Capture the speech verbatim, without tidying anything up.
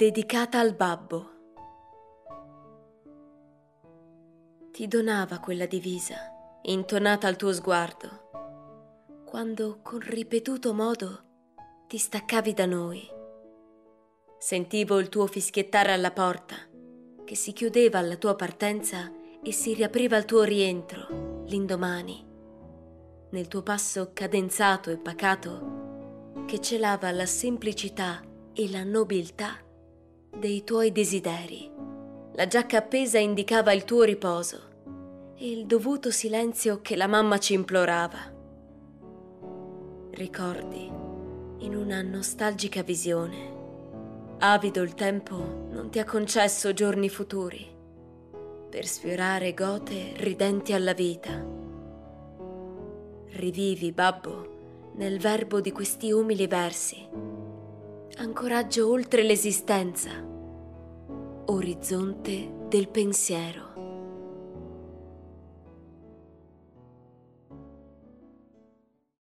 Dedicata al babbo. Ti donava quella divisa, intonata al tuo sguardo, quando con ripetuto modo ti staccavi da noi. Sentivo il tuo fischiettare alla porta, che si chiudeva alla tua partenza e si riapriva al tuo rientro, l'indomani, nel tuo passo cadenzato e pacato, che celava la semplicità e la nobiltà dei tuoi desideri. La giacca appesa indicava il tuo riposo e il dovuto silenzio che la mamma ci implorava. Ricordi, in una nostalgica visione, avido il tempo non ti ha concesso giorni futuri per sfiorare gote ridenti alla vita. Rivivi, babbo, nel verbo di questi umili versi, ancoraggio oltre l'esistenza, orizzonte del pensiero.